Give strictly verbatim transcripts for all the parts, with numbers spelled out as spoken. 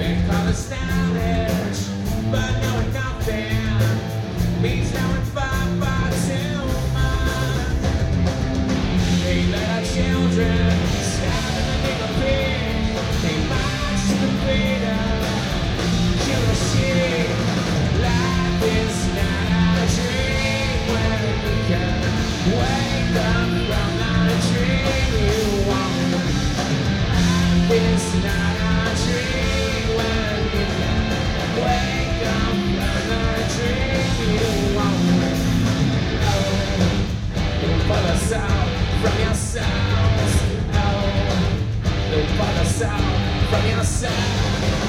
They call us knowledge, but knowing nothing means knowing far, far too much. They let our children stand in the name of peace. They march to the freedom, kill the sheep. Life is not a dream when you can wake up from the dream you want. Life is not a dream when you can wake up from the dream you want. Oh, don't pull us out from yourselves. Oh, don't pull us out from yourselves.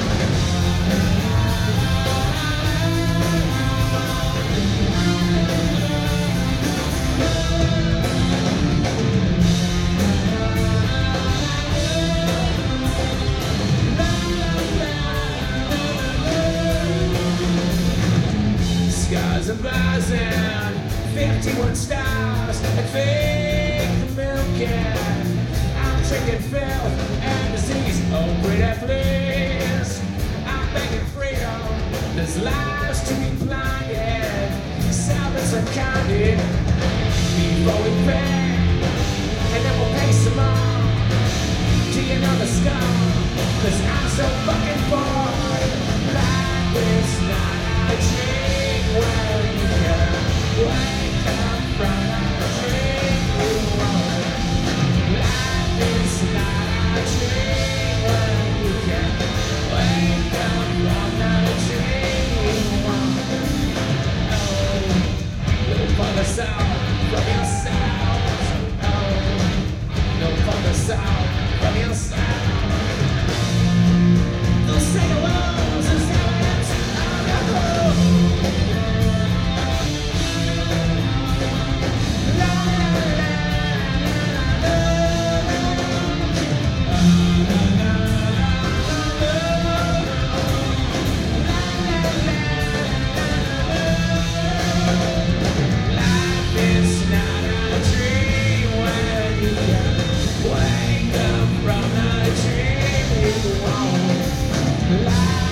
Skies are buzzing, fifty-one stars, and fake milking. I'm drinking filth and disease, oh pretty please. I'm begging freedom, there's lives to be blinded. Silence and counted, before we pay, and then we'll pay some more. Do you know the score? Cause I'm so fucking bored. Life is not a dream when you can wake up from the dream you want. Life is not a dream when you can wake up from the dream you want. Oh, don't pull us out from yourselves. Oh, don't pull us out from yourselves. Don't say the words and silence of your home. Life